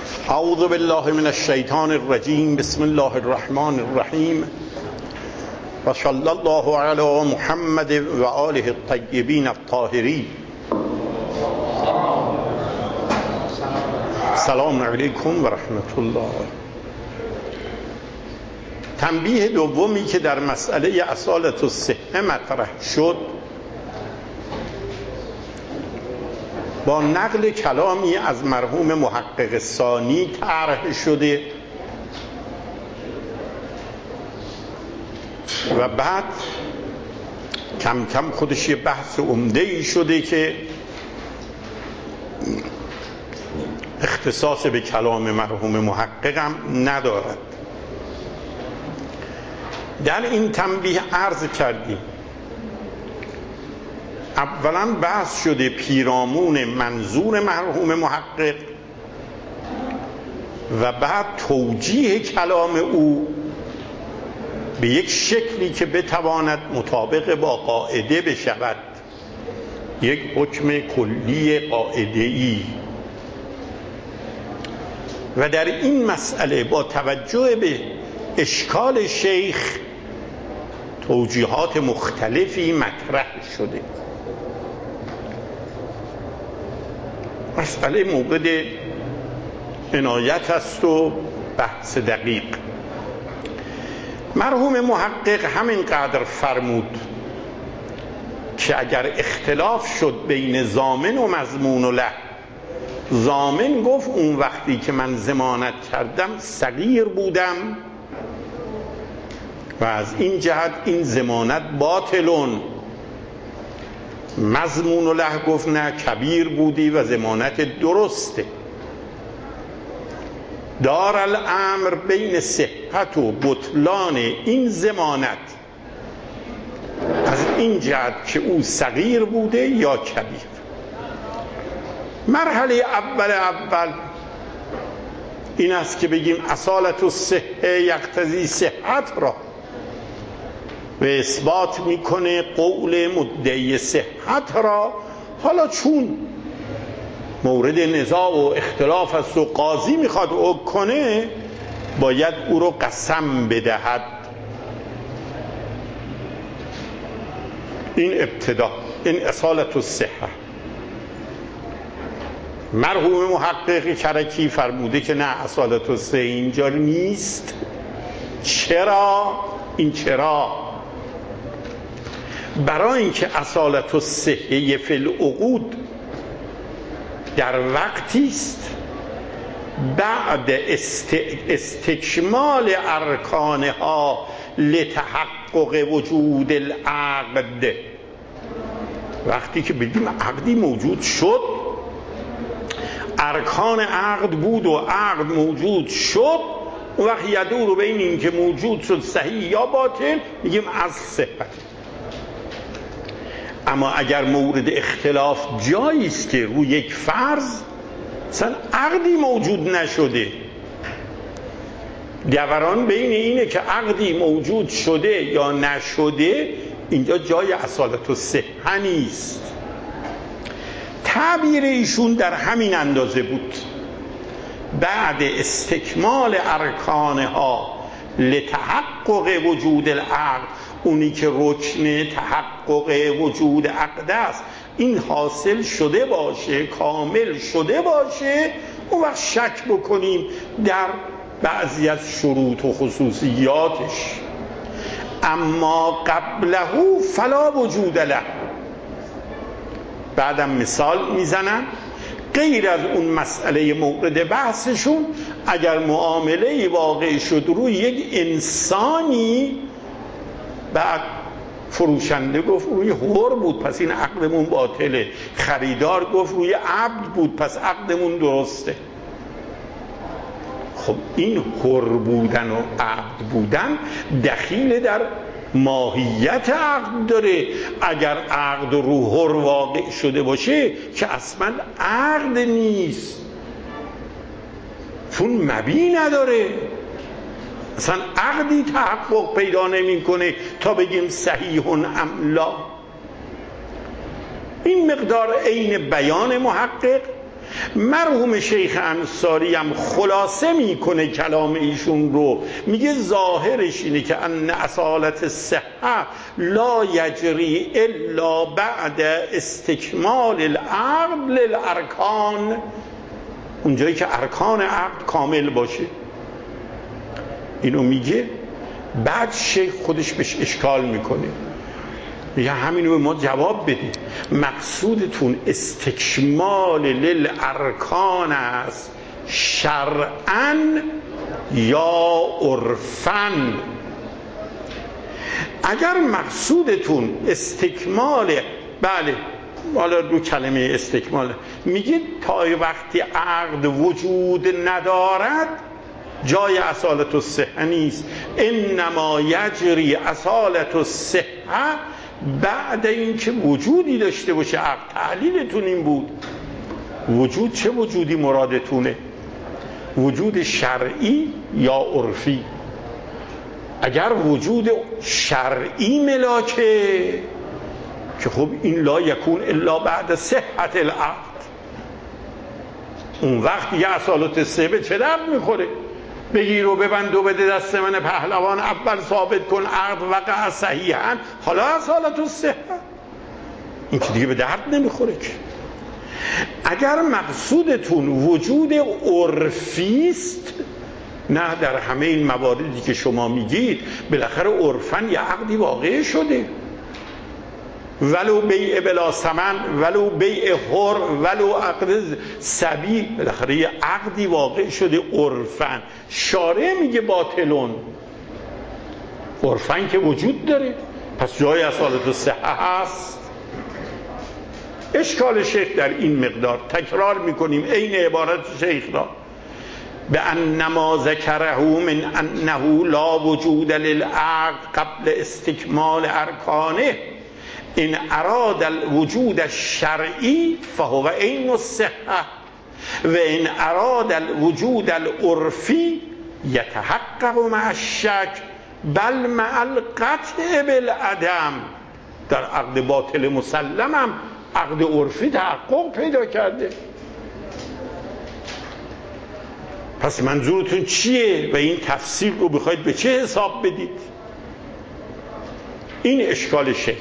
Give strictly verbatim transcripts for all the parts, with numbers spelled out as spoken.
اعوذ بالله من الشیطان الرجیم. بسم الله الرحمن الرحیم و صلی الله علی محمد و آله الطیبین الطاهرین. سلام علیکم و رحمت الله. تنبیه دومی که در مسئله اصالت الصحه مطرح شد با نقل کلامی از مرحوم محقق ثانی طرح شده و بعد کم کم خودش یه بحث عمده‌ای شده که اختصاص به کلام مرحوم محقق هم ندارد. در این تنبیه عرض کردیم اولا بحث شده پیرامون منظور مرحوم محقق و بعد توجیه کلام او به یک شکلی که بتواند مطابق با قاعده بشود، یک حکم کلی قاعده‌ای. و در این مسئله با توجه به اشکال شیخ توجیهات مختلفی مطرح شده. مسئله مورد عنایت است و بحث دقیق. مرحوم محقق همینقدر فرمود که اگر اختلاف شد بین ضامن و مضمون و له، ضامن گفت اون وقتی که من ضمانت کردم صغیر بودم و از این جهت این ضمانت باطلون. مضمون و له گفت نه، کبیر بودی و ضمانت درسته. دار الامر بین صحت و بطلان این ضمانت از این جهت که او صغیر بوده یا کبیر. مرحله اول اول این است که بگیم اصالت الصحه یقتضی صحت را و اثبات میکنه قول مدعی صحت را. حالا چون مورد نزاع و اختلاف است و قاضی میخواد حکم کنه، باید او رو قسم بدهد. این ابتدا، این اصالت الصحه. مرحوم محقق کرکی فرموده که نه، اصالت الصحه اینجا نیست. چرا؟ این چرا؟ برای اینکه اصالت الصحه فی العقود در وقتی است بعد است استکمال ارکانها لتحقق وجود العقد. وقتی که بگیم عقدی موجود شد، ارکان عقد بود و عقد موجود شد، اون وقت یدور رو بین این که موجود شد صحیح یا باطل میگیم از صحت. اما اگر مورد اختلاف جایی است که روی یک فرض مثلا عقدی موجود نشده، دوران بین اینه که عقدی موجود شده یا نشده، اینجا جای اصالت الصحه نیست. تعبیر ایشون در همین اندازه بود، بعد استکمال ارکانها لتحقق وجود العقد. اونی که رکن تحقق وجود عقد است این حاصل شده باشه، کامل شده باشه، اون وقت شک بکنیم در بعضی از شروط و خصوصیاتش. اما قبله فلا وجود له. بعدم مثال میزنن غیر از اون مسئله مورد بحثشون، اگر معامله واقع شد روی یک انسانی، بعد فروشنده گفت روی حر بود پس این عقدمون باطله، خریدار گفت روی عبد بود پس عقدمون درسته. خب این حر بودن و عبد بودن دخیل در ماهیت عقد داره. اگر عقد رو حر واقع شده باشه که اصلا عقد نیست، چون مبی نداره، اصلا عقدی تحقق پیدا نمی کنه تا بگیم صحیح ام لا. این مقدار عین بیان محقق مرحوم شیخ انصاری هم خلاصه میکنه کلام ایشون رو، میگه ظاهرش اینه که ان اصالت الصحه لا یجری الا بعد استکمال العقد للارکان، اونجایی که ارکان عقد کامل باشه. اینو میگه. بعد شیخ خودش بهش اشکال میکنه، میگه همینو به ما جواب بده، مقصودتون استکمال للارکان است شرعاً یا عرفاً؟ اگر مقصودتون استکمال، بله حالا رو کلمه استکمال میگه تا وقتی عقد وجود ندارد جای اصالت الصحه نیست، انما یجری اصالت الصحه بعد اینکه وجودی داشته باشه عقد. تعلیلتون این بود. وجود چه وجودی مرادتونه؟ وجود شرعی یا عرفی؟ اگر وجود شرعی ملاکه که خب این لا یکون الا بعد صحت العقد، اون وقت یه اصالت الصحه به چه درد میخوره؟ بگیر و ببند و بده دست من پهلوان، اول ثابت کن عقد وقع صحیحاً، حالا اصالت الصحه. این که دیگه به درد نمیخوره که. اگر مقصودتون وجود عرفی است، نه در همه این مواردی که شما میگید بالاخره عرفاً یه عقدی واقع شده، ولو بیع بلا ثمن، ولو بیع حر، ولو عقد صبی، بالاخره یه عقدی واقع شده عرفاً. شارع میگه باطلون، عرفاً که وجود داره، پس جای اصالت الصحه هست. اشکال شیخ در این مقدار، تکرار میکنیم عین عبارت شیخ را، به انما ذکره من انه لا وجود للعقد قبل استکمال ارکانه، ان اراد الوجود الشرعی فهو عین الصحه و ان اراد الوجود العرفی یتحقق مع الشک بل مع القطع بالعدم. در عقد باطل مسلم هم عقد عرفی تحقق پیدا کرده. پس منظورتون چیه و این تفسیر رو بخواید به چه حساب بدید؟ این اشکال شیخ.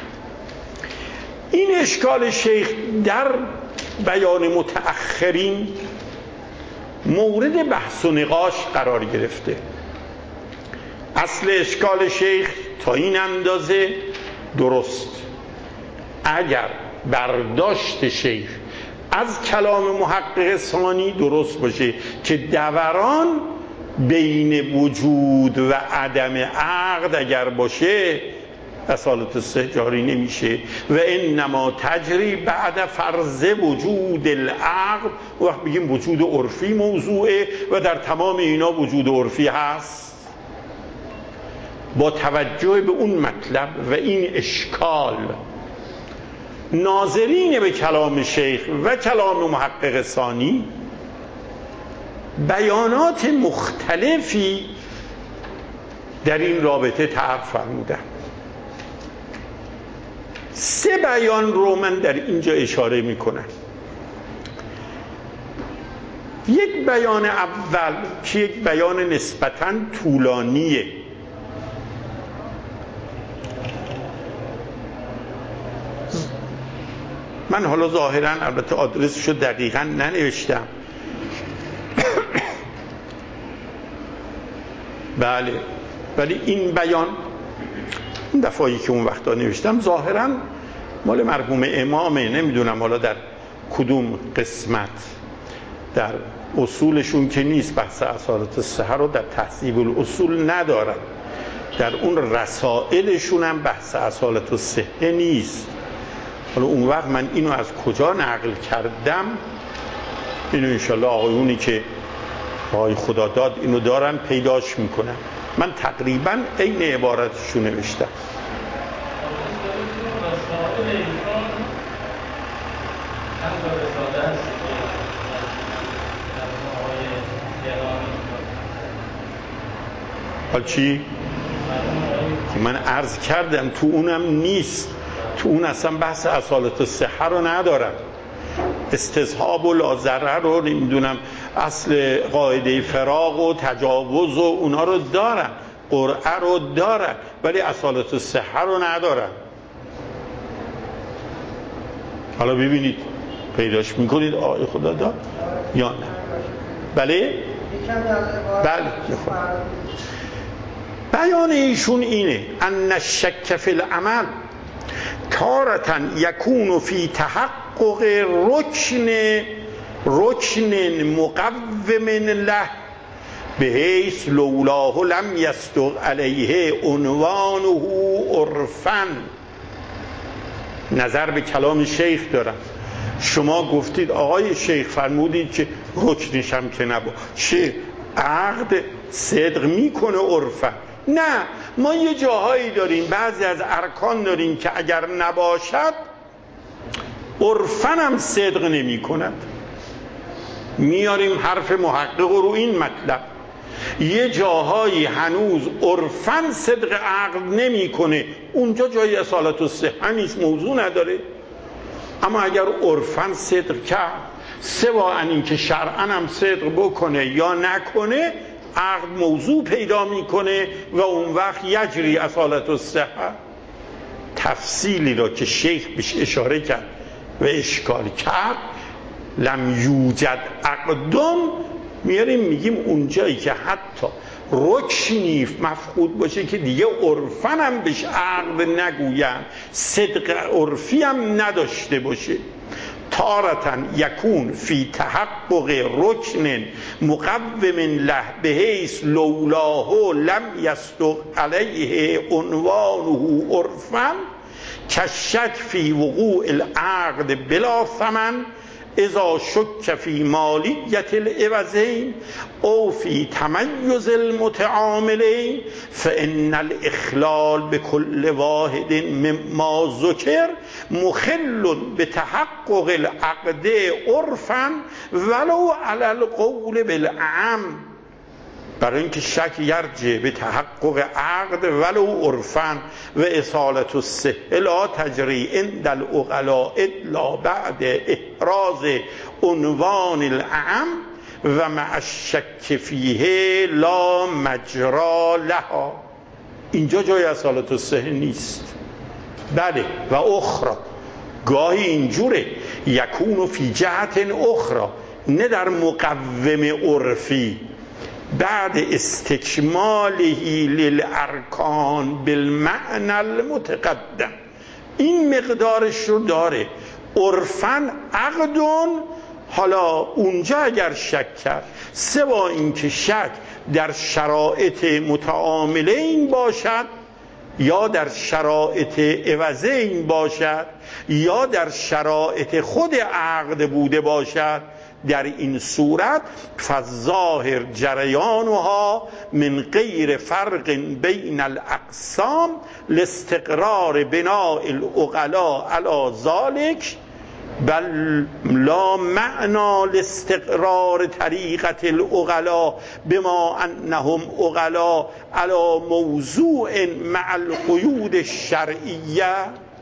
این اشکال شیخ در بیان متأخرین مورد بحث و نقاش قرار گرفته. اصل اشکال شیخ تا این اندازه درست، اگر برداشت شیخ از کلام محقق ثانی درست باشه که دوران بین وجود و عدم عقد اگر باشه اصالت الصحه جاری نمیشه و انما تجری بعد فرض وجود العقد. وقت بگیم وجود عرفی موضوعه و در تمام اینا وجود عرفی هست. با توجه به اون مطلب و این اشکال، ناظرین به کلام شیخ و کلام محقق ثانی بیانات مختلفی در این رابطه طرح فرمودن. سه بیان رو من در اینجا اشاره میکنم. یک بیان اول که یک بیان نسبتاً طولانیه، من حالا ظاهراً البته آدرسشو دقیقاً ننوشتم بله، ولی این بیان اون دفعی که اون وقتا نوشتم ظاهراً مال مرحوم امامه، نمیدونم حالا در کدوم قسمت، در اصولشون که نیست، بحث اصالت الصحه رو در تهذیب الاصول ندارن، در اون رسائلشون هم بحث اصالت الصحه نیست. حالا اون وقت من اینو از کجا نقل کردم اینو انشالله آقایونی که آقای خداداد اینو دارن پیداش میکنن. من تقریبا عین عبارتشو نوشتم. حال چی؟ من عرض کردم تو اونم نیست، تو اون اصلا بحث اصالت الصحه رو ندارم. استصحاب و لازره رو نمیدونم اصل قاعده فراق و تجاوز و اونا رو دارن، قرعه رو دارن، ولی اصالت الصحه رو ندارن. حالا ببینید پیداش میکنید آقای خدا داد یا نه؟ بله؟ بله. بیان ایشون اینه ان الشک فی العمل تارة یکون فی تحقق رکن رکن مقوم له بحیث لولاه لم یصدق علیه عنوانه عرفا. نظر به کلام شیخ دارم. شما گفتید آقای شیخ فرمودید که رکنش هم که نبا چه عقد صدق میکنه عرفا. نه، ما یه جاهایی داریم، بعضی از ارکان داریم که اگر نباشد عرفا هم صدق نمی کند. میاریم حرف محقق رو این مطلب. یه جاهایی هنوز عرفا صدق عقد نمی کنه، اونجا جای اصالت الصحه نیست، موضوع نداره. اما اگر عرفا صدق کرد، سواء این که شرعا هم صدق بکنه یا نکنه، عقد موضوع پیدا میکنه و اون وقت یجری اصالت الصحه. تفصیلی را که شیخ بهش اشاره کرد و اشکال کرد، لم یوجد عقدم، میاریم میگیم اونجایی که حتی رکنی مفقود باشه که دیگه عرفا هم بهش عقد نگوین، صدق عرفی هم نداشته باشه، تارتن یکون فی تحقق رکن مقوم له بحیث لولاه لم یصدق علیه عنوانه عرفا کشک فی وقوع العقد بلا ثمن اذا شک فی مالیت العوضین او فی تمیز المتعاملین فان الاخلال بكل واحد مما ذکر مخل بتحقق العقد عرفا ولو علی القول بالاعم. برای اینکه شک یرجع به تحقق عقد ولو عرفا و اصالت الصحه لا تجری عند العقلاء الا بعد احراز عنوان الاعم و مع الشک فیه لا مجرا لها. اینجا جای اصالت الصحه نیست. بله و اخرى، گاهی اینجوره یکون فی جهت اخرى، نه در مقوم عرفی، بعد استکماله للارکان بالمعنى المتقدم، این مقدارش رو داره. عرفاً عقدون، حالا اونجا اگر شک کرد، سوا اینکه شک در شرایط متعاملین باشد یا در شرایط عوضین باشد یا در شرایط خود عقد بوده باشد، در این صورت فالظاهر جریانها من غیر فرق بین الاقسام لاستقرار بناء العقلاء علی ذلك بل لا معنى لاستقرار طریقة العقلاء بما انهم عقلاء على موضوع مع القیود الشرعیه.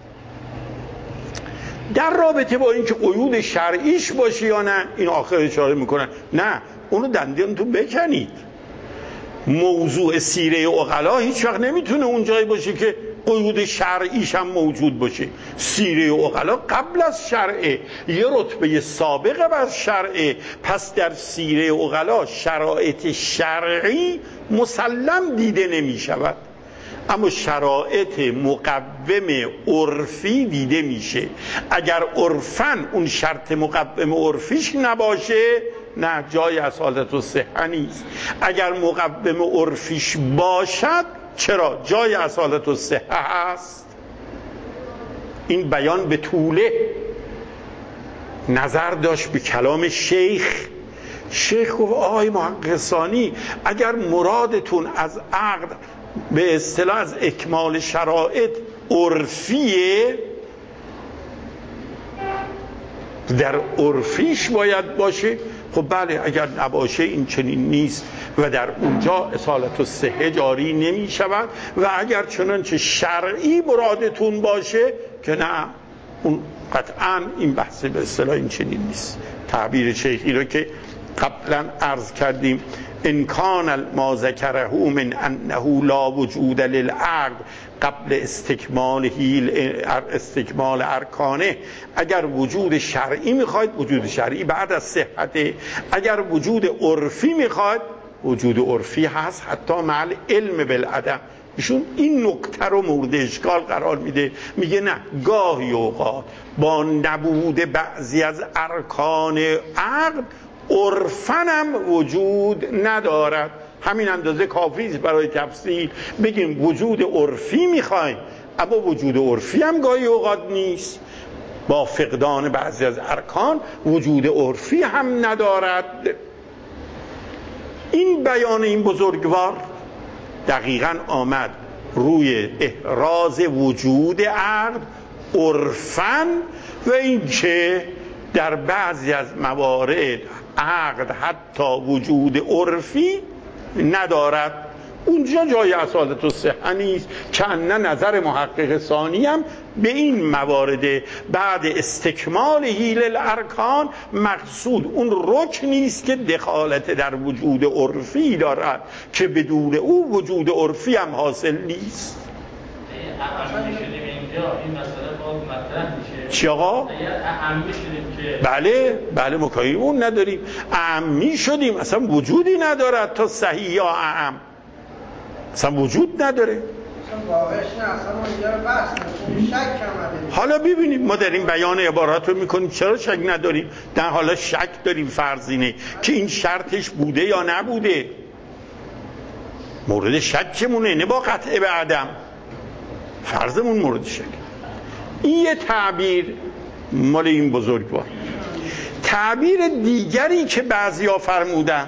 در رابطه با اینکه قیود شرعیش باشه یا نه، این آخر اشاره میکنن نه، اونو دندانتون بکنید. موضوع سیره عقلا هیچ وقت نمیتونه اون جایی باشه که قیود شرعیش هم موجود باشه. سیره عقلا قبل از شرعه، یه رتبه سابقه بر شرعه. پس در سیره عقلا شرایط شرعی مسلم دیده نمیشود، اما شرایط مقوم عرفی دیده میشه. اگر عرفاً اون شرط مقوم عرفیش نباشه، نه، جای اصالت الصحه نیست. اگر مقوم عرفیش باشد، چرا؟ جای اصالت الصحه هست. این بیان به طوله نظر داشت به کلام شیخ. شیخ گفت آقای محقق ثانی، اگر مرادتون از عقد به اصطلاح از اکمال شرایط عرفیه، در عرفیش باید باشه. خب بله، اگر نباشه این چنین نیست و در اونجا اصالت الصحه جاری نمی شود. و اگر چنانچه شرعی مرادتون باشه که نه، اون قطعا این بحث به اصطلاح این چنین نیست. تعبیر شیخی رو که قبلا عرض کردیم، ان کان ما ذکره من انه لا وجود للعقل قبل استکماله استکمال ارکانه، اگر وجود شرعی میخواید وجود شرعی بعد از صحته، اگر وجود عرفی میخواید وجود عرفی هست حتی مع علم بالعدم. ایشون این نکته رو مورد اشکال قرار میده، میگه نه، گاهی اوقات با نبود بعضی از ارکان عقل عرفن هم وجود ندارد. همین اندازه کافی است برای تفصیل بگیم وجود عرفی میخوایم، اما وجود عرفی هم گاهی اوقات نیست، با فقدان بعضی از ارکان وجود عرفی هم ندارد. این بیان این بزرگوار دقیقاً آمد روی احراز وجود عقل عرفاً، و این که در بعضی از موارد عقل حتی وجود عرفی ندارد. اونجا جای اصالت الصحه نیست، که ان نظر محقق ثانی هم به این موارد بعد استکمال هیل الارکان مقصود اون رکن نیست که دخالت در وجود عرفی دارد، که بدون او وجود عرفی هم حاصل نیست. اینجا این مسئله باز مطرح میشه. چی آقا؟ اعمی شدیم که بله بله مکایی اون نداریم، اعمی شدیم، اصلا وجودی ندارد تا صحیح یا اعم، اصلا وجود نداره. اصلا واقعش نه، اصلا ما اینجا رو بحث نکنیم، شک آمده. حالا ببینیم ما در این بیان عبارات رو میکنیم چرا شک نداریم؟ در حالا شک داریم فرض اینه که این شرطش بوده یا نبوده، مورد شکمونه، نه با قطع به عدم، فرضمون مورد شک. این یه تعبیر مال این بزرگوار. تعبیر دیگری که بعضیا فرمودن،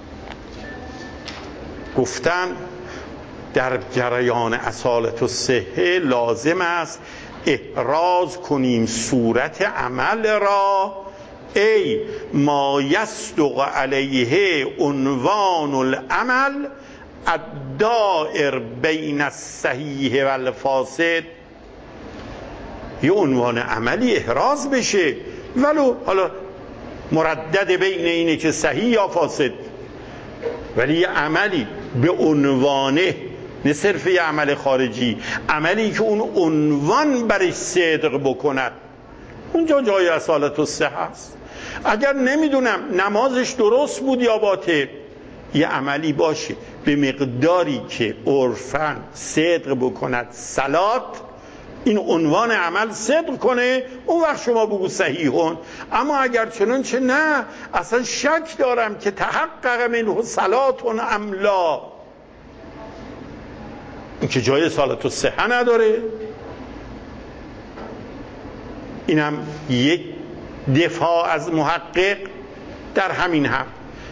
گفتن در جریان اصالت الصحه لازم است احراز کنیم صورت عمل را ای ما یصدق علیه عنوان العمل الدائر بین الصحیح و الفاسد. یه عنوان عملی احراز بشه ولو حالا مردد بین اینه که صحیح یا فاسد، ولی یه عملی به عنوانه، نه صرف یه عمل خارجی، عملی که اون عنوان برش صدق بکند، اونجا جای اصالت الصحه است. اگر نمیدونم نمازش درست بود یا باطل، یه عملی باشه به مقداری که عرفاً صدق بکند صلات، این عنوان عمل صدق کنه، اون وقت شما بگو صحیحون. اما اگر چنانچه نه اصلا شک دارم که تحقق منه صلاتون ام لا، این که جای صلات الصحه نداره. اینم یک دفاع از محقق در همین هم.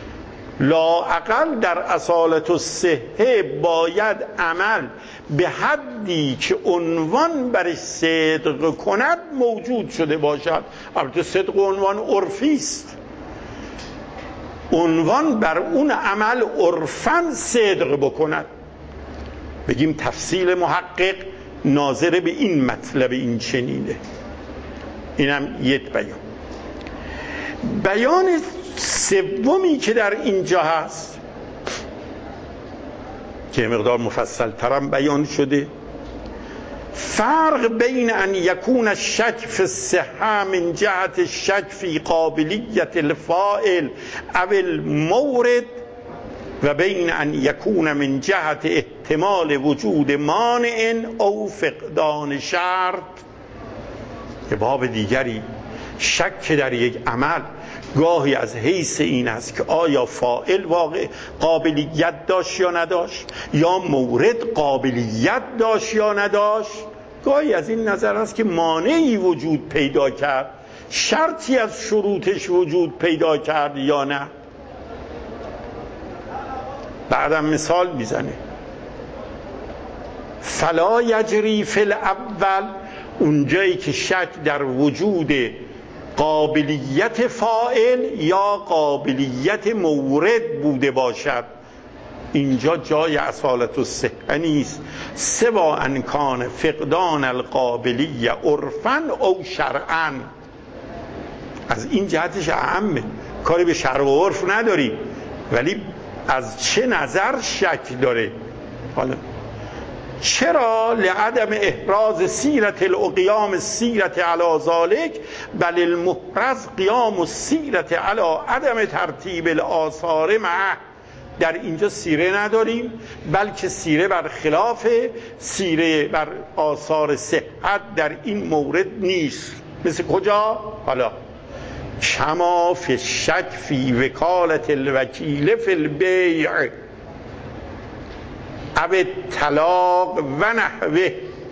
لااقل در اصالت الصحه باید عمل به حدی که عنوان برش صدق کند موجود شده باشد. البته صدق عنوان عرفی است، عنوان بر اون عمل عرفاً صدق بکند. بگیم تفصیل محقق ناظر به این مطلب این چنینه. اینم یک بیان. بیان سومی که در اینجا هست که مقدار مفصل ترم بیان شده، فرق بین ان یکون الشک فی الصحه من جهت الشک فی قابلیت الفاعل او المورد و بین ان یکون من جهت احتمال وجود مانع او فقدان شرط. یه باب دیگری، شک در یک عمل گاهی از حیث این است که آیا فاعل واقع قابلیت داشت یا نداشت، یا مورد قابلیت داشت یا نداشت. گاهی از این نظر است که مانعی وجود پیدا کرد، شرطی از شروطش وجود پیدا کرد یا نه. بعدم مثال میزنه، فلا یجری فی الاول، اونجایی که شک در وجود قابلیت فاعل یا قابلیت مورد بوده باشد، اینجا جای اصالت الصحه نیست، سوا ان کان فقدان القابلیه عرفا او شرعا. از این جهتش اهمه، کاری به شرع و عرف نداریم، ولی از چه نظر شک داره. حالا چرا؟ لعدم احراز سیرت الاقیام سیرت علی ذالک بل المحرز قیام سیرت علی عدم ترتیب الاثار معه. در اینجا سیره نداریم، بلکه سیره بر خلاف سیره بر آثار صحت در این مورد نیست. مثل کجا؟ حالا کما فی الشک فی وکالت الوکیل فی البیع او الطلاق و نحوه،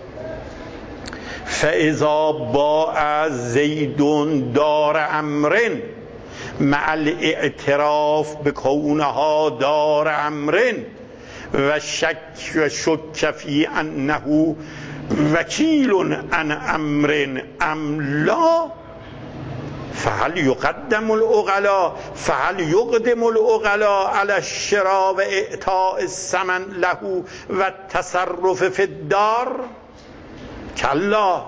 فاذا باع زید دار امر مع الاعتراف بکونها دار امر و شک و شک فی انه وکیل عن امر ام لا، فهل یقدم العقلاء فهل یقدم العقلاء علی الشراء و اعطاء الثمن له و التصرف فی الدار؟ کلا.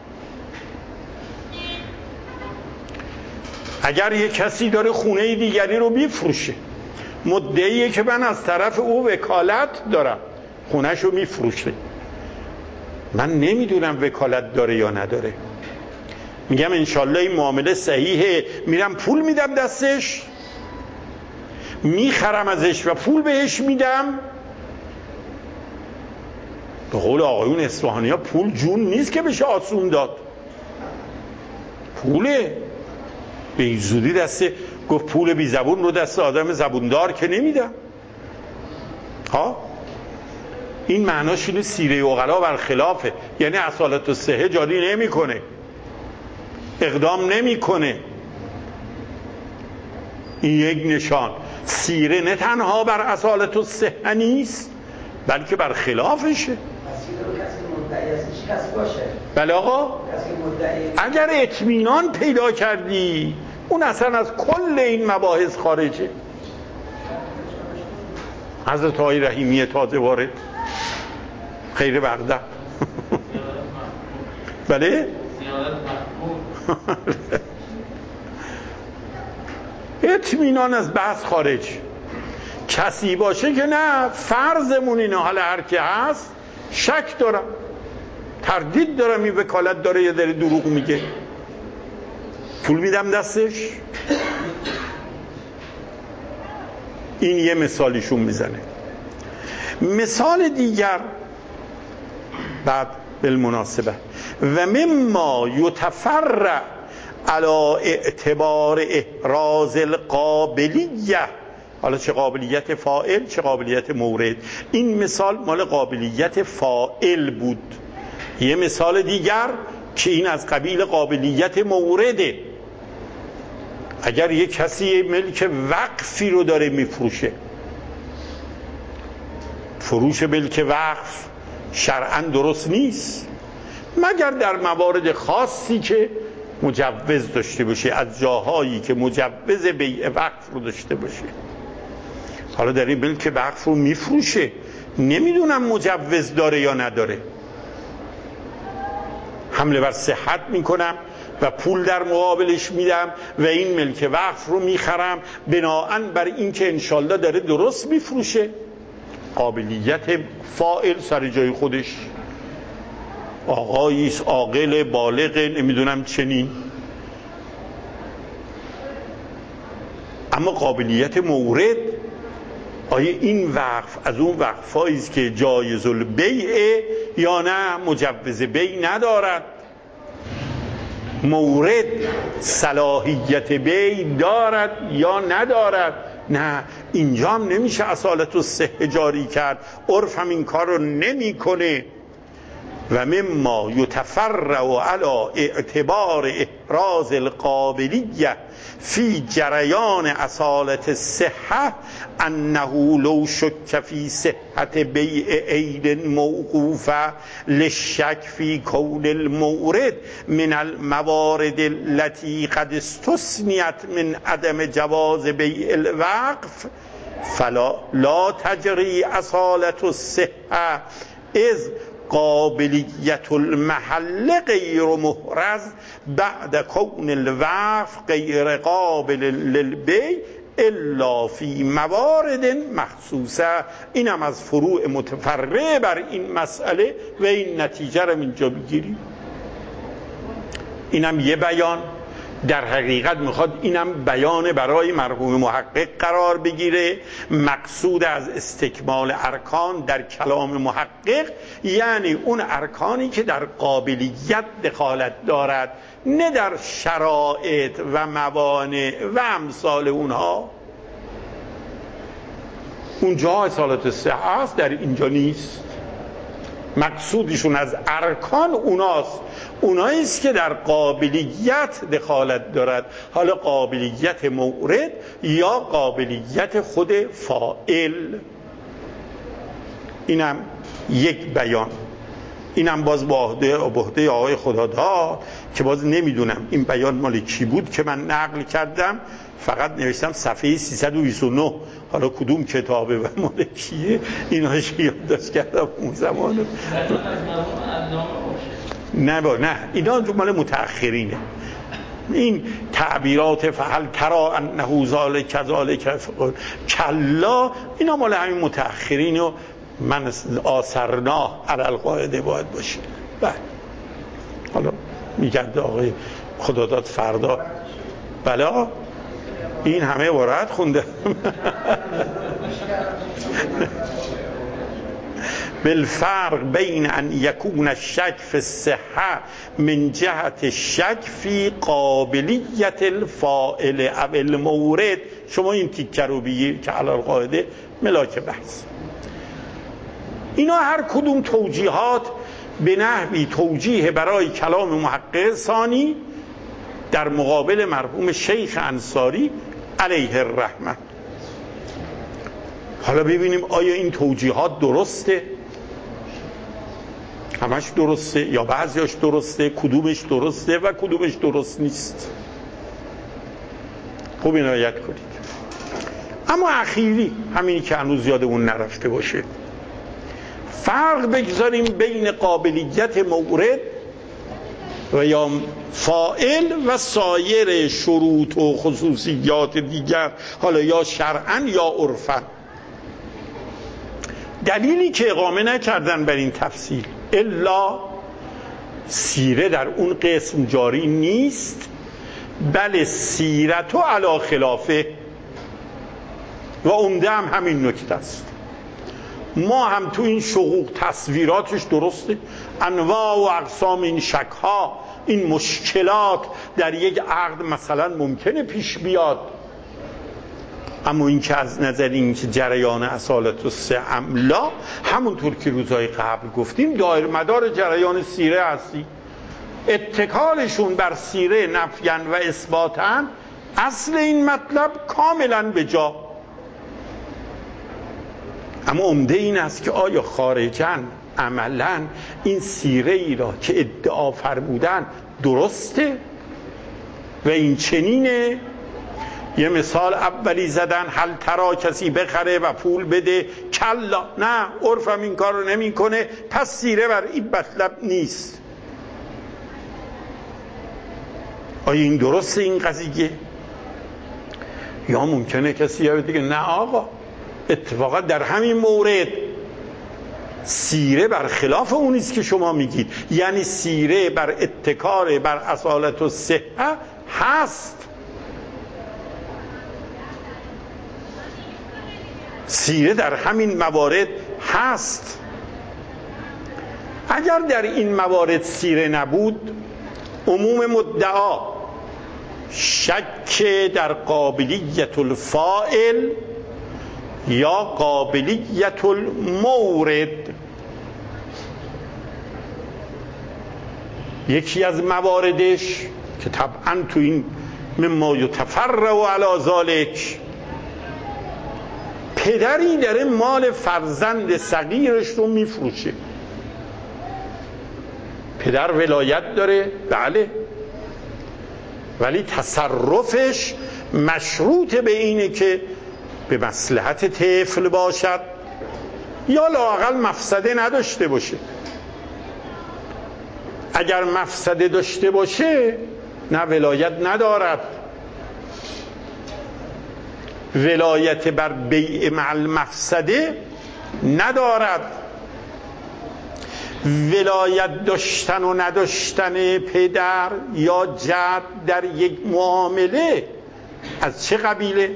اگر یک کسی داره خونه دیگری رو میفروشه، مدعیه که من از طرف او وکالت دارم، خونهش رو میفروشه، من نمیدونم وکالت داره یا نداره، میگم انشالله این معامله صحیحه، میرم پول میدم دستش، میخرم ازش و پول بهش میدم. به قول آقایون اصفهانی ها پول جون نیست که بشه آسون داد، پوله به این زودی دسته، گفت پول بی زبون رو دست آدم زبوندار که نمیدم. ها این معناش اینه سیره عقلا برخلافه، یعنی اصالت الصحه جاری نمیکنه، اقدام نمیکنه. این یک نشان سیره نه تنها بر اصالت الصحه نیست بلکه بر خلافشه. بله آقا، اگر اطمینان پیدا کردی اون اصلا از کل این مباحث خارجه. حضرت آقای رحیمی تازه وارد، خیر بغداد. بله اطمینان از بحث خارج. کسی باشه که نه فرضمون اینه، حالا هر کی هست شک دارم، تردید دارم این وکالت داره یا داره دروغ میگه، پول میدم دستش. این یه مثالیشون میزنه. مثال دیگر بعد بالمناسبه و مما یتفرع علی اعتبار احراز القابلیه. حالا چه قابلیت فاعل چه قابلیت مورد. این مثال مال قابلیت فاعل بود. یه مثال دیگر که این از قبیل قابلیت مورده. اگر یک کسی ملک وقفی رو داره میفروشه، فروش ملک وقف شرعاً درست نیست مگر در موارد خاصی که مجوز داشته باشه، از جاهایی که مجوز بیع وقف رو داشته باشه. حالا در این ملک وقف رو میفروشه، نمیدونم مجوز داره یا نداره، حمله بر صحت میکنم و پول در مقابلش میدم و این ملک وقف رو میخرم بناهن بر این که انشالله داره درست میفروشه. قابلیت فاعل سر جای خودش، آقاییست عاقل بالغ نمیدونم چنین. اما قابلیت مورد، آیا این وقف از اون وقفایی است که جایز البیع یا نه مجوز بیع ندارد؟ مورد صلاحیت بیع دارد یا ندارد؟ نه، اینجا هم نمیشه اصالت الصحه جاری کرد، عرف هم این کار رو نمیکنه. و مما یتفرع علی اعتبار احراز القابلیه فی جریان اصالت الصحه انه لو شک فی صحت بیع عین موقوفه للشک فی کون المورد من الموارد التي قد استثنیت من عدم جواز بیع الوقف فلا لا تجری اصالت الصحه از قابلیت المحل غیر محرز بعد کون الوقف غیر قابل للبیع الا فی موارد مخصوصه. اینم از فروع متفرع بر این مسئله و این نتیجه رو اینجا بگیریم. اینم یه بیان، در حقیقت میخواد اینم بیان برای مرحوم محقق قرار بگیره. مقصود از استکمال ارکان در کلام محقق یعنی اون ارکانی که در قابلیت دخالت دارد، نه در شرایط و موانع و امثال اونها. اونجا اصالت صحه است، در اینجا نیست. مقصودشون از ارکان اوناست، اوناییست که در قابلیت دخالت دارد، حالا قابلیت مورد یا قابلیت خود فاعل. اینم یک بیان. اینم باز با عهده آقای خداداد که باز نمیدونم این بیان مال کی بود که من نقل کردم، فقط نوشتم صفحه سیصد و بیست و نه. حالا کدوم کتابه و مال کیه اینهاش یادداشت کردم اون زمان. نه با نه اینا مال متأخرینه. این تعبیرات فهل ترا انه ذالک کذالک کلا اینا مال همین متأخرین و من آثرناه علی القاعده باید باشه. بله حالا میگرده آقای خداداد فردا. بله این همه عبارت خونده. بالفرق بین ان یکون الشک فی الصحه من جهت الشک فی قابلیت الفاعل او المورد. شما این تیکه رو بگیر که علی القاعده ملاک بحث. اینا هر کدوم توجیهات به نحوی توجیه برای کلام محقق ثانی در مقابل مرحوم شیخ انصاری علیه الرحمه. حالا ببینیم آیا این توجیهات درسته؟ همش درسته یا بعضیاش درسته؟ کدومش درسته و کدومش درست نیست؟ خوب عنایت کنید. اما اخیری همینی که هنوز یادمون نرفته باشه، فرق بگذاریم بین قابلیت مورد و یا فاعل و سایر شروط و خصوصیات دیگر، حالا یا شرعاً یا عرفاً. دلیلی که اقامه نکردن بر این تفصیل الا سیره در اون قسم جاری نیست، بله سیرت و علی خلافه و عمده هم همین نکته است. ما هم تو این شقوق تصویراتش درسته، انواع و اقسام این شکها، این مشکلات در یک عقد مثلا ممکنه پیش بیاد، اما این که از نظر این که جریان اصالت و سه عملا همونطور که روزهای قبل گفتیم دایر مدار جریان سیره هستی. اتکالشون بر سیره نفیاً و اثباتاً اصل این مطلب کاملاً به جا. اما عمده این است که آیا خارجاً عملاً این سیره ای را که ادعا فرمودن درسته و این چنینه؟ یه مثال اولی زدن هل ترا کسی بخره و پول بده، کلا نه عرفم این کار رو نمی کنه، پس سیره بر این مطلب نیست. آیا این درسته این قضیه؟ یا ممکنه کسی یا دیگه نه آقا اتفاقا در همین مورد سیره بر خلاف اونیست که شما میگید، یعنی سیره بر اتکار بر اصالت و صحه هست. سیره در همین موارد هست. اگر در این موارد سیره نبود، عموم مدعا شک در قابلیت الفاعل یا قابلیت المورد. یکی از مواردش که طبعا تو این مما یتفرع علی ذالک، پدری داره مال فرزند صغیرش رو میفروشه. پدر ولایت داره بله، ولی تصرفش مشروط به اینه که به مصلحت طفل باشد یا لااقل مفسده نداشته باشه. اگر مفسده داشته باشه نه ولایت ندارد. ولایت بر بیع مع المفسده ندارد. ولایت داشتن و نداشتن پدر یا جد در یک معامله از چه قبیله؟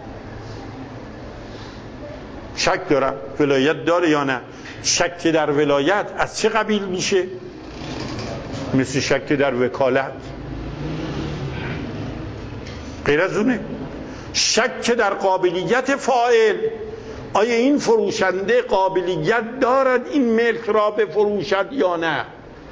شک دارم ولایت داره یا نه. شک در ولایت از چه قبیل میشه؟ مثل شک در وکالت، غیر از اونه. شک در قابلیت فاعل، آیا این فروشنده قابلیت دارد این ملک را بفروشد یا نه؟ شک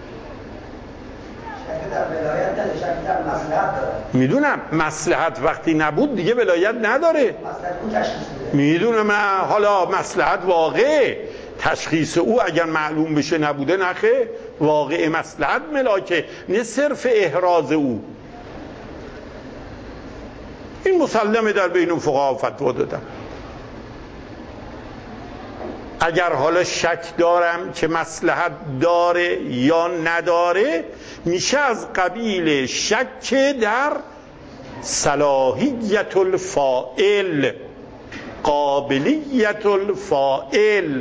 در ولایت نداره، شک در مصلحت داره. میدونم مصلحت وقتی نبود دیگه ولایت نداره. مصلحت اون تشخیص میده. میدونم حالا مصلحت واقع تشخیص او اگر معلوم بشه نبوده نخه، واقع مصلحت ملاکه، نه صرف احراز او. این مسلمه در بین فقها فتوا دادن. اگر حالا شک دارم که مصلحت داره یا نداره، میشه از قبیل شک در صلاحیت الفاعل، قابلیت الفاعل.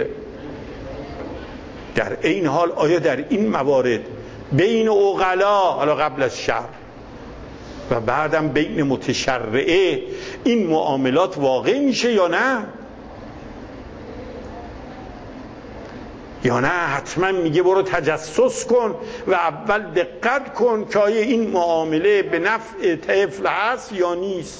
در این حال آیا در این موارد بین عقلا، حالا قبل از شرع و بعدم بین متشرعه، این معاملات واقع میشه یا نه؟ یا نه حتما میگه برو تجسس کن و اول دقت کن که آیا این معامله به نفع طفل هست یا نیست،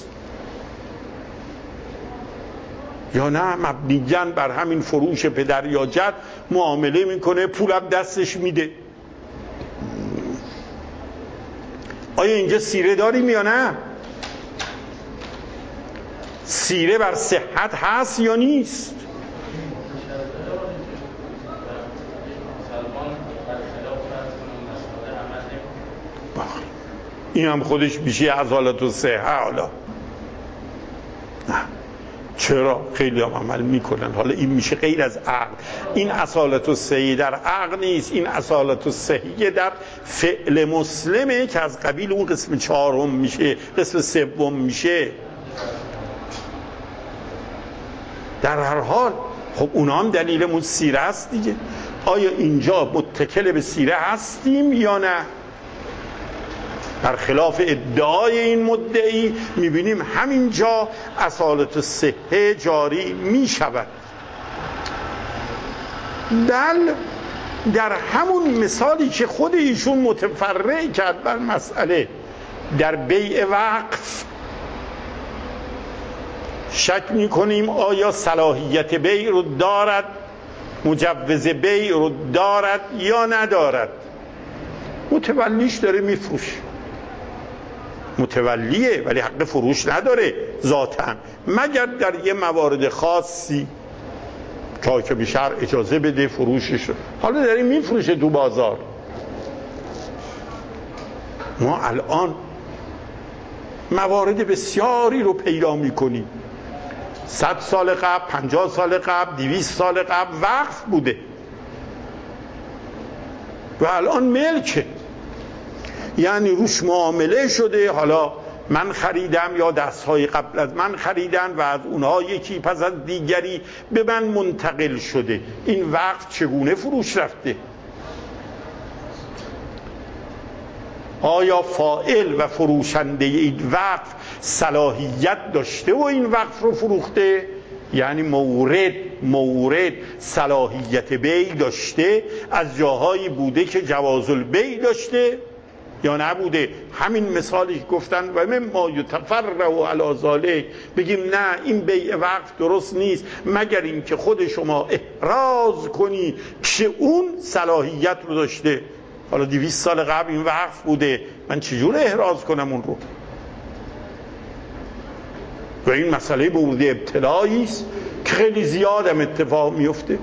یا نه مبنیاً بر همین فروش پدر یا جد معامله میکنه، پولم دستش میده. آیا اینجا سیره داریم یا نه؟ سیره بر صحت هست یا نیست؟ این هم خودش میشه از حالت و صحه. حالا نه، چرا؟ خیلی هم عمل میکنن. حالا این میشه غیر از عقل. این اصالت و صحیح در عقل نیست، این اصالت و صحیح در فعل مسلمه که از قبیل اون قسم چهارم میشه، قسم سوم میشه. در هر حال خب اونا هم دلیلمون سیره است دیگه. آیا اینجا متکل به سیره هستیم یا نه؟ برخلاف ادعای این مدعی میبینیم همینجا اصالت صحه جاری میشود. بل در همون مثالی که خود ایشون متفرع کرد بر مسئله در بیع وقف، شک میکنیم آیا صلاحیت بیع رو دارد، مجوز بیع رو دارد یا ندارد. متولیش داره میفروش، متولیه ولی حق فروش نداره ذاتاً، مگر در یه موارد خاصی که حاکم شرع اجازه بده فروشش. حالا داره میفروشه تو بازار. ما الان موارد بسیاری رو پیدا میکنیم. صد سال قبل، پنجاه سال قبل، دویست سال قبل وقف بوده و الان ملکه، یعنی روش معامله شده. حالا من خریدم یا دستهای قبل از من خریدن و از اونها یکی پس از دیگری به من منتقل شده. این وقت چگونه فروش رفته؟ آیا فاعل و فروشنده این وقف صلاحیت داشته و این وقف رو فروخته؟ یعنی مورد مورد صلاحیت بیع داشته، از جاهایی بوده که جواز البیع داشته یا نبوده؟ همین مثالی گفتن و مما یتفرع علی ذلک، بگیم نه این بیع وقف درست نیست مگر اینکه خود شما احراز کنی که اون صلاحیت رو داشته. حالا دویست سال قبل این وقف بوده، من چجور احراز کنم اون رو؟ و این مسئله مورد ابتلایی است که خیلی زیاد هم اتفاق میفته.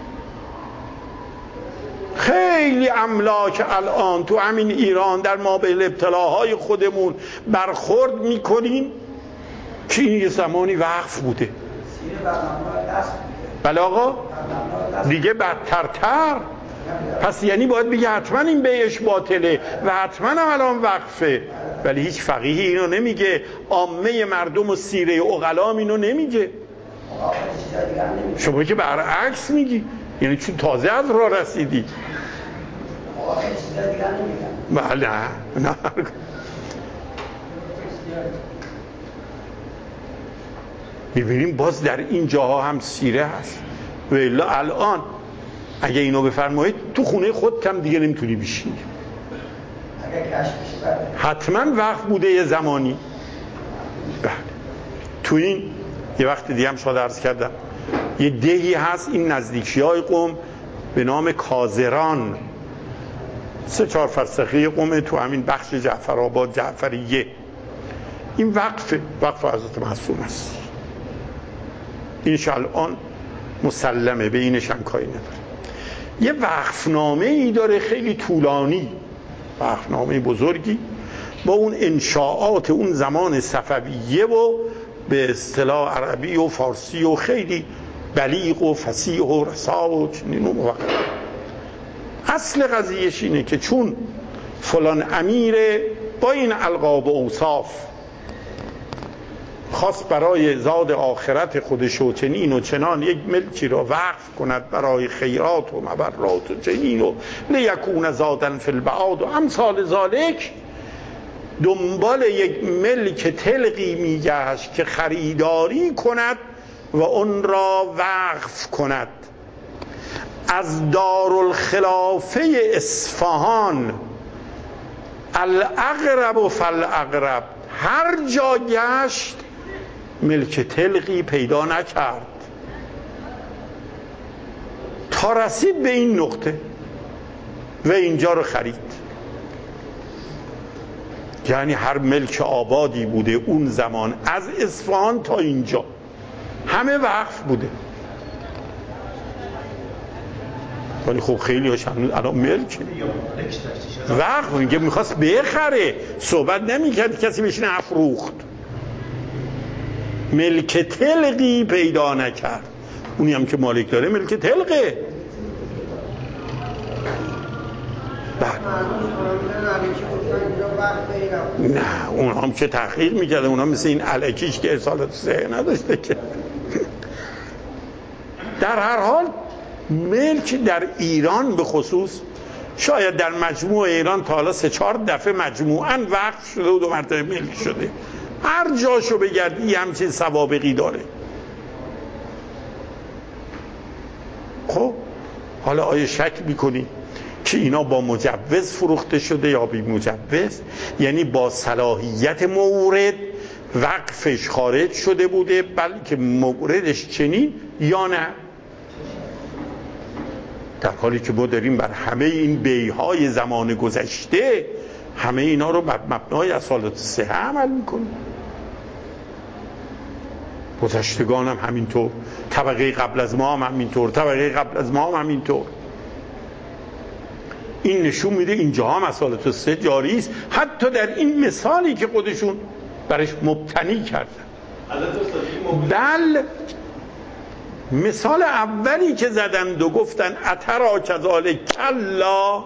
خیلی املاک الان تو همین ایران در مابین ابتلاهای خودمون برخورد میکنیم که این یه زمانی وقف بوده. سیره برنامه دست میده. بله آقا دیگه بدترتر. پس یعنی باید بگه حتما این بیعش باطله و حتما هم الان وقفه، ولی هیچ فقیهی اینو نمیگه، عامه مردم و سیره اقلام اینو نمیگه. شما که برعکس میگی، یعنی چون تازه از راه رسیدی. بله نه میبینیم باز در این جاها هم سیره هست. و الا الان اگه اینو بفرمایید تو خونه خودت هم دیگه نمیتونی بشینی، حتما وقت بوده یه زمانی. بله تو این یه وقت دیگه هم شاید عرض کردم یه دهی هست این نزدیکی های قم به نام کازران، سه چهار فرسخی قمه تو همین بخش جعفرآباد جعفریه. این وقف وقف حضرت معصوم است، اینش الان مسلمه، به اینش هم کاری نداره. یه وقفنامه ای داره خیلی طولانی، وقفنامه بزرگی با اون انشاءات اون زمان صفویه و به اصطلاح عربی و فارسی و خیلی بلیغ و فصیح و رسا و چنین و موقع. اصل قضیهش اینه که چون فلان امیر با این القاب و اوصاف خواست برای زاد آخرت خودش و چنین و چنان یک ملکی را وقف کند برای خیرات و مبرات و چنین و لیکون زادن فی البعاد و امثال ذالک، دنبال یک ملک تلقی میگشت که خریداری کند و اون را وقف کند. از دارالخلافه اصفهان الاقرب و فالاقرب هر جا گشت ملک تلقی پیدا نکرد تا رسید به این نقطه و اینجا رو خرید. یعنی هر ملک آبادی بوده اون زمان از اصفهان تا اینجا همه وقف بوده، ولی خب خیلی هاش الان ملک وقف میگه میخواست بخره، صحبت نمیکرد کسی بشینه افروخت. ملک تلقی پیدا نکرد، اونی هم که مالک داره ملک تلقه. نه اون هم که تحقیق میکرده، اون هم مثل این الکیش که اصالت صحیح نداشته که. در هر حال ملک در ایران به خصوص شاید در مجموع ایران تا حالا سه چهار دفعه مجموعاً وقف شده و دو مرتبه ملک شده. هر جاشو بگردی همچین سوابقی داره. خب حالا آیا شک میکنی که اینا با مجوز فروخته شده یا بی مجوز؟ یعنی با صلاحیت مورد وقفش خارج شده بوده بلکه موردش چنین یا نه؟ در حالی که ما داریم بر همه این بیعهای زمان گذشته همه اینا رو بر مبنای اصالت صحه عمل میکنیم. گذشتگان هم همینطور، طبقه قبل از ما هم همینطور، طبقه قبل از ما هم همینطور. این نشون میده اینجا هم اصالت صحه جاری است، حتی در این مثالی که خودشون برش مبتنی کردن. بل مثال اولی که زدند و گفتن اترا کذالک کلا،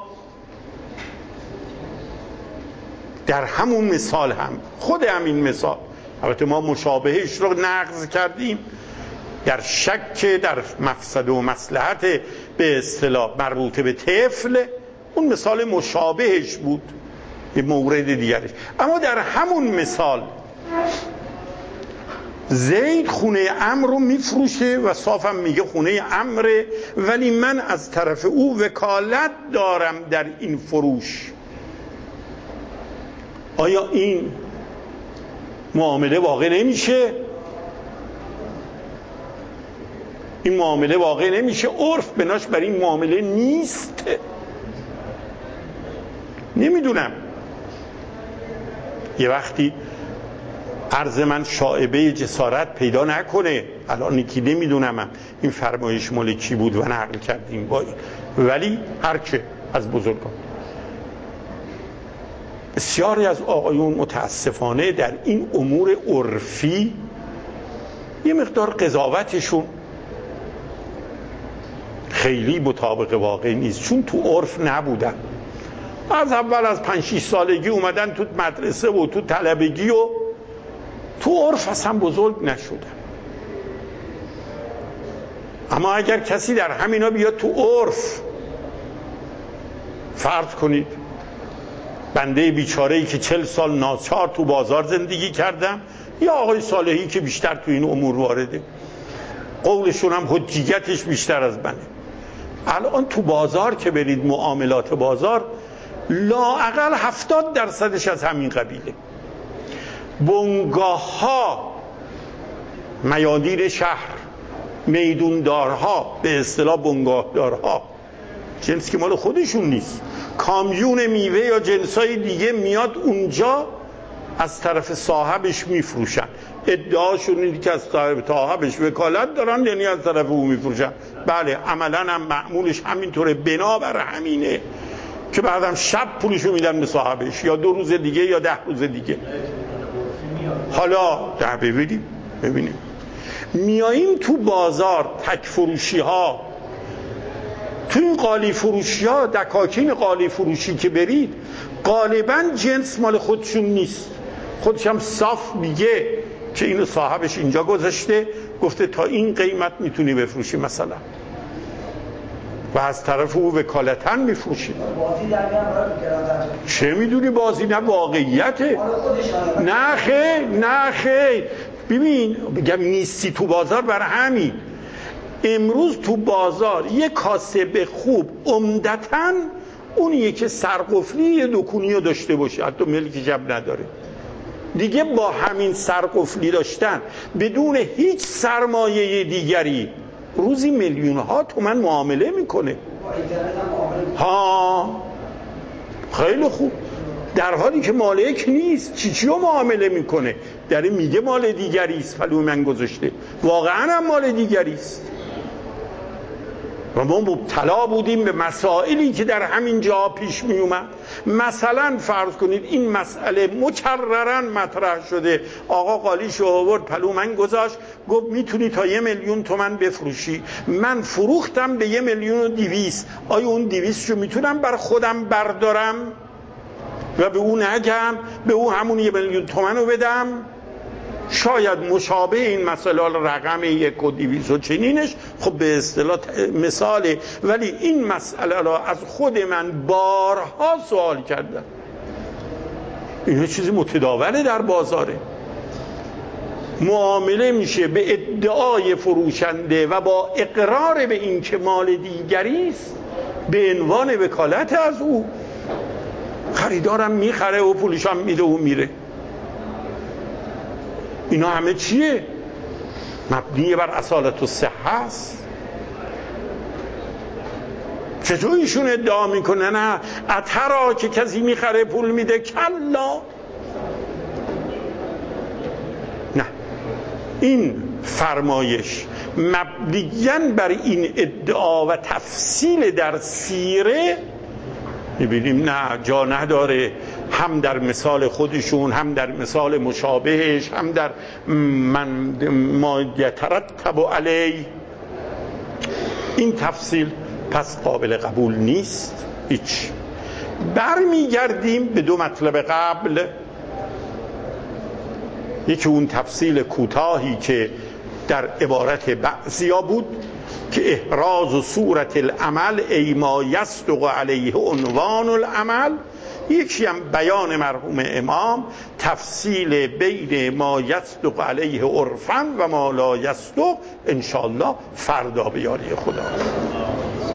در همون مثال هم خود همین مثال، البته ما مشابهش رو نقض کردیم در شک در مفسد و مصلحت به اصطلاح مربوطه به طفل، اون مثال مشابهش بود یه مورد دیگرش. اما در همون مثال زید خونه عمرو رو میفروشه و صافم میگه خونه عمره، ولی من از طرف او وکالت دارم در این فروش. آیا این معامله واقع نمیشه؟ این معامله واقع نمیشه، عرف بناش بر این معامله نیست. نمیدونم، یه وقتی عرض من شائبه جسارت پیدا نکنه، الان که نمیدونم این فرمایش مال کی بود و نقل کردیم با این، ولی هرچه از بزرگان بسیاری از آقایون متاسفانه در این امور عرفی یه مقدار قضاوتشون خیلی مطابق واقع نیست، چون تو عرف نبودن. از اول از پنج شیش سالگی اومدن تو مدرسه و تو طلبگی و تو عرف اصلا بزرگ نشدن. اما اگر کسی در همینا بیاد تو عرف، فرض کنید بنده بیچاره‌ای که چل سال ناچار تو بازار زندگی کردم، یا آقای صالحی که بیشتر تو این امور وارده، قولشون هم حجیتش بیشتر از منه. الان تو بازار که برید معاملات بازار، لااقل هفتاد درصدش از همین قبیله. بنگاه ها، میادین شهر، میدوندارها، به اصطلاح بنگاهدارها، جنس که مال خودشون نیست، کامیون میوه یا جنسای دیگه میاد اونجا از طرف صاحبش میفروشن. ادعاشون اینه که از طرف صاحبش وکالت دارن، یعنی از طرف او میفروشن. بله، عملا هم معمولش همینطوره، بنابر همینه که بعدم شب پولشو میدن به صاحبش، یا دو روز دیگه یا ده روز دیگه. حالا ده ببینیم ببینیم میاییم تو بازار، تک فروشی ها، تو این قالی فروشی ها، دکاکین قالی فروشی که برید، غالبا جنس مال خودشون نیست. خودش هم صاف میگه که اینو صاحبش اینجا گذاشته، گفته تا این قیمت میتونی بفروشی مثلا، و از طرف او وکالتاً میفروشی. چه میدونی بازی؟ نه، واقعیته. نه خیر، نه خیر. ببین، بگم نیستی تو بازار، برای همین امروز تو بازار یک کاسب خوب عمدتاً اونیه که سرقفلی یه دکونی رو داشته باشه، حتی ملک جب نداره دیگه. با همین سرقفلی داشتن بدون هیچ سرمایه دیگری روزی میلیون ها تومن معامله میکنه. ها، خیلی خوب. در حالی که مالک نیست، چی چی رو معامله میکنه؟ داره میگه مال دیگریست، پلو من گذاشته، واقعا هم مال دیگریست. و ما مبتلا بودیم به مسائلی که در همین جا پیش می اومد. مثلا فرض کنید این مسئله مکررن مطرح شده، آقا قالیشو آورد پلو من گذاشت، گفت میتونی تا یه میلیون تومن بفروشی. من فروختم به یه میلیون و دیویست، آیا اون دیویست رو میتونم بر خودم بردارم و به اون نگم به اون همون یه میلیون تومن رو بدم؟ شاید مشابه این مسئله رقم یک و دیویز و چنینش خب به اصطلاح مثاله، ولی این مسئله را از خود من بارها سوال کردم. این چیزی متداوله در بازاره. معامله میشه به ادعای فروشنده و با اقرار به این که مال دیگری است به عنوان وکالت از او. خریدارم میخره و پولش هم میده و میره. اینا همه چیه؟ مبنی بر اصالت و صحه است. چطور ایشون ادعا میکنه نه اترا که کسی میخره پول میده؟ کلا، نه. این فرمایش مبنیاً بر این ادعا و تفصیل در سیره میبینیم نه، جا نداره. هم در مثال خودشون، هم در مثال مشابهش، هم در من ما یترتب علی. این تفصیل پس قابل قبول نیست هیچ. برمیگردیم به دو مطلب قبل. یکی اون تفصیل کوتاهی که در عبارت بعضیا بود که احراز و صورت العمل ای ما یصدق علیه عنوان العمل. یکی هم بیان مرحوم امام تفصیل بین ما یصدق علیه عرفاً و ما لا یصدق، انشاءالله فردا به یاری خدا.